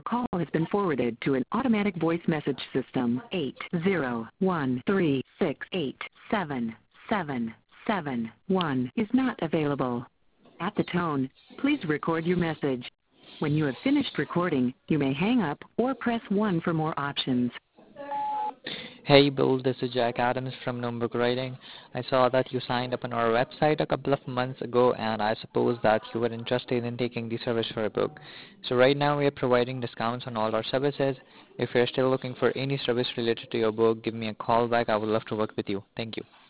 Call has been forwarded to an automatic voice message system. 80136877771 is not available. At the tone, please record your message. When you have finished recording, you may hang up or press 1 for more options. Hey Bill, this is Jack Adams from Nuremberg Writing. I saw that you signed up on our website a couple of months ago, and I suppose that you were interested in taking the service for a book. So right now we are providing discounts on all our services. If you're still looking for any service related to your book, give me a call back. I would love to work with you. Thank you.